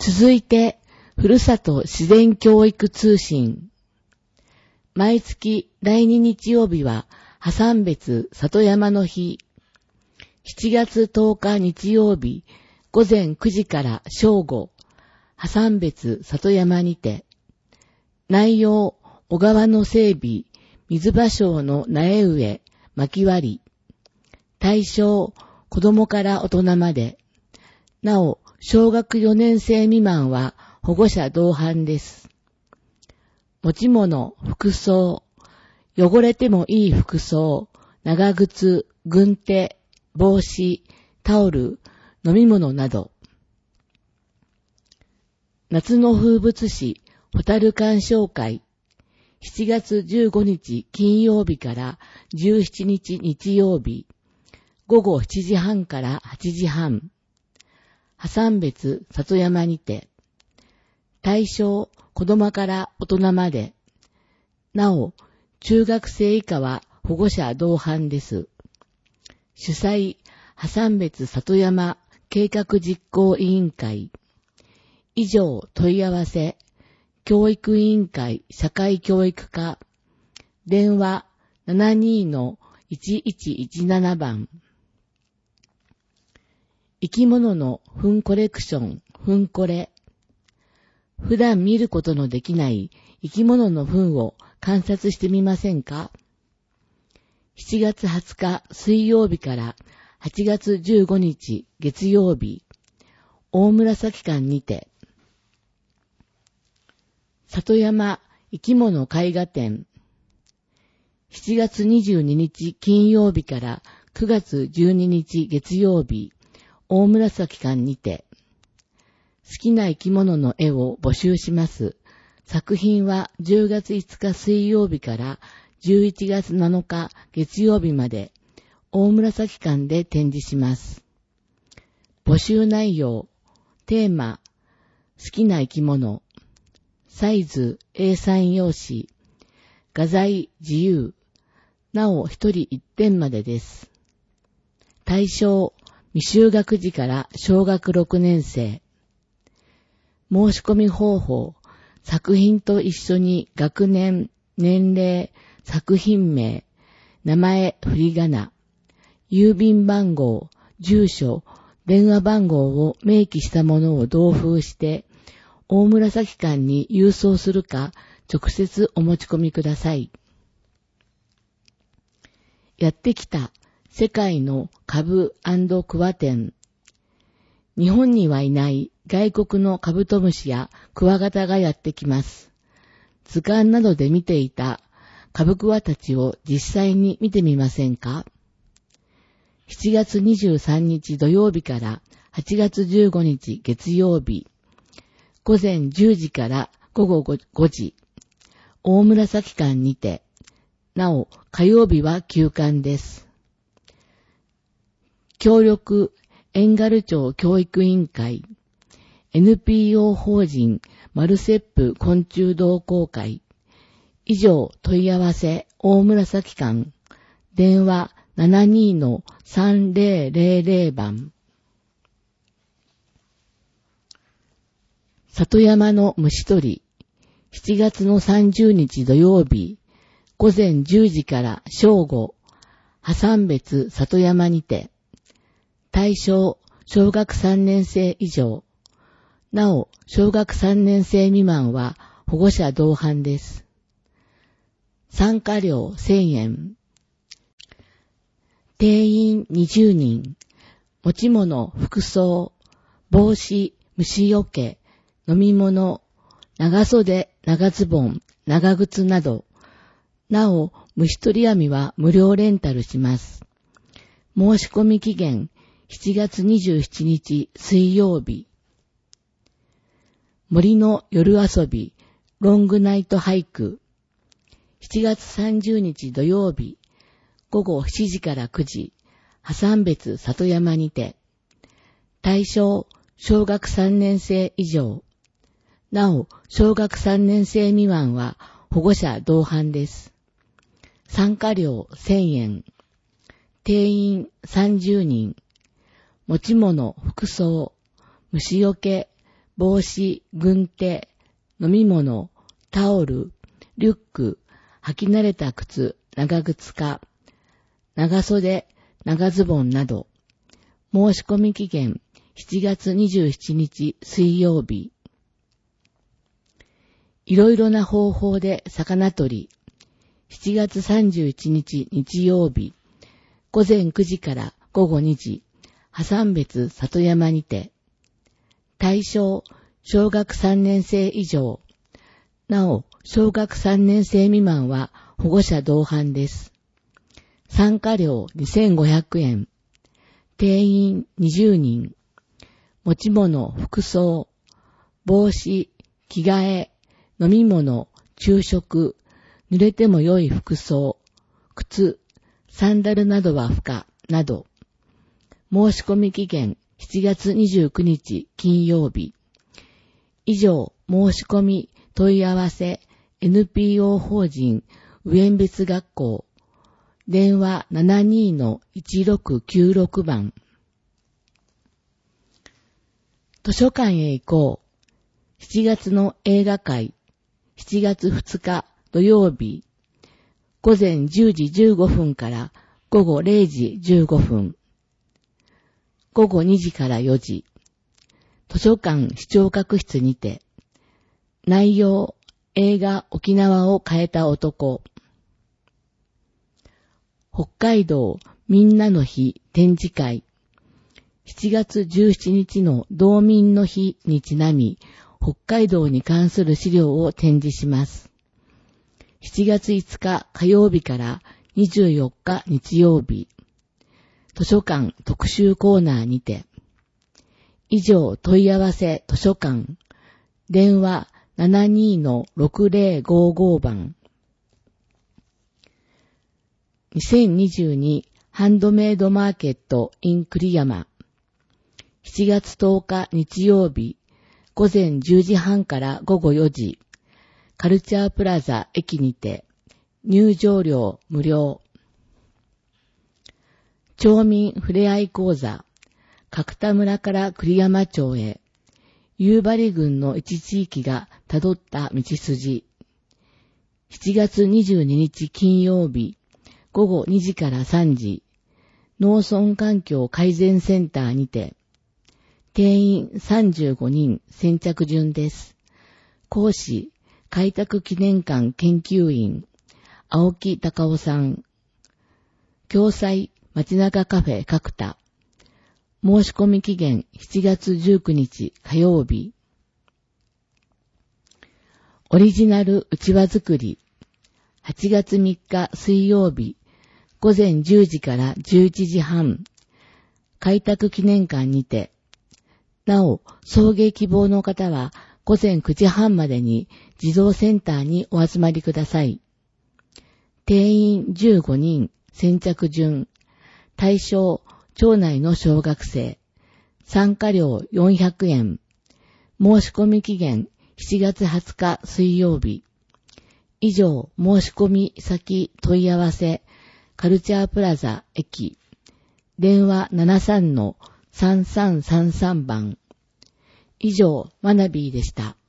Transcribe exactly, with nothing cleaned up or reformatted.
続いて、ふるさと自然教育通信。毎月だいに日曜日は、破産別里山の日。しちがつとおか日曜日、午前くじから正午、破産別里山にて、内容、小川の整備、水芭蕉の苗植え、薪割り。対象、子供から大人まで。なお、小学よねん生未満は保護者同伴です。持ち物、服装、汚れてもいい服装、長靴、軍手、帽子、タオル、飲み物など。夏の風物詩、ホタル鑑賞会。しちがつじゅうごにち金曜日からじゅうしちにち日曜日。午後しちじはんからはちじはん。破産別里山にて。対象、子供から大人まで。なお、中学生以下は保護者同伴です。主催、破産別里山計画実行委員会。以上問い合わせ、教育委員会社会教育課。電話 ななにのいちいちいちなな 番。生き物の糞コレクション、糞コレ。普段見ることのできない生き物の糞を観察してみませんか？しちがつはつか水曜日からはちがつじゅうごにち月曜日、大紫館にて、里山生き物絵画展、しちがつにじゅうににち金曜日からくがつじゅうににち月曜日、大紫館にて、好きな生き物の絵を募集します。作品はじゅうがついつか水曜日からじゅういちがつなのか月曜日まで、大紫館で展示します。募集内容、テーマ、好きな生き物、サイズ エーさん 用紙、画材自由、なお一人一点までです。対象、未就学児から小学ろくねん生。申し込み方法、作品と一緒に学年、年齢、作品名、名前、振り仮名、郵便番号、住所、電話番号を明記したものを同封して、大紫館に郵送するか、直接お持ち込みください。やってきた世界の株&クワ展。日本にはいない外国のカブトムシやクワガタがやってきます。図鑑などで見ていたカブクワたちを実際に見てみませんか？しちがつにじゅうさんにち土曜日からはちがつじゅうごにち月曜日、午前じゅうじから午後ごじ、大紫館にて、なお火曜日は休館です。協力遠軽町教育委員会、エヌピーオー 法人マルセップ昆虫同好会。以上問い合わせ大紫館、電話 ななにのさんぜろぜろぜろ 番。里山の虫取り、しちがつのさんじゅうにち土曜日、午前じゅうじから正午、破産別里山にて、対象、小学さんねん生以上。なお、小学さんねん生未満は保護者同伴です。参加料せんえん。定員にじゅうにん。持ち物、服装、帽子、虫よけ、飲み物、長袖、長ズボン、長靴など。なお、虫取り網は無料レンタルします。申し込み期限、しちがつにじゅうしちにち水曜日。森の夜遊び、ロングナイトハイク。しちがつさんじゅうにち土曜日、午後しちじからくじ、破産別里山にて。対象、小学さんねん生以上。なお、小学さんねん生未満は保護者同伴です。参加料せんえん。定員さんじゅうにん。持ち物、服装、虫よけ、 帽子、軍手、飲み物、タオル、リュック、履き慣れた靴、長靴か、長袖、長ズボンなど、申し込み期限しちがつにじゅうしちにち水曜日。いろいろな方法で魚取り、しちがつさんじゅういちにち日曜日、ごぜんくじからごごにじ、破産別里山にて、対象、小学さんねん生以上、なお、小学さんねん生未満は保護者同伴です。参加料にせんごひゃくえん、定員にじゅうにん、持ち物、服装、帽子、着替え、飲み物、昼食、濡れても良い服装、靴、サンダルなどは不可、など、申し込み期限しちがつにじゅうくにち金曜日。以上、申し込み、問い合わせ、エヌピーオー 法人、無縁別学校、電話 ななにーのいちろくきゅうろく 番。図書館へ行こう。しちがつの映画会、しちがつふつか土曜日、ごぜんじゅうじじゅうごふんからごごれいじじゅうごふん、ごごにじからよじ、図書館視聴覚室にて、内容、映画沖縄を変えた男、北海道みんなの日展示会、しちがつじゅうしちにちの道民の日にちなみ、北海道に関する資料を展示します。しちがついつか火曜日からにじゅうよっか日曜日、図書館特集コーナーにて、以上問い合わせ図書館、電話 ななにーのろくぜろごご 番。にせんにじゅうにハンドメイドマーケット in 栗山。しちがつとおか日曜日、ごぜんじゅうじはんからごごよじ、カルチャープラザ駅にて、入場料無料。町民ふれあい講座、角田村から栗山町へ、夕張郡の一地域がたどった道筋。しちがつにじゅうににち金曜日、ごごにじからさんじ、農村環境改善センターにて、定員さんじゅうごにん先着順です。講師、開拓記念館研究員、青木隆夫さん。共催、街中カフェ角田。申し込み期限しちがつじゅうくにち火曜日。オリジナルうちわ作り。はちがつみっか水曜日。ごぜんじゅうじからじゅういちじはん。開拓記念館にて。なお、送迎希望の方はごぜんくじはんまでに児童センターにお集まりください。定員じゅうごにん、先着順。対象、町内の小学生。参加料よんひゃくえん。申し込み期限しちがつはつか水曜日。以上、申し込み先問い合わせ、カルチャープラザ駅。電話 ななさんのさんさんさんさん 番。以上、マナビーでした。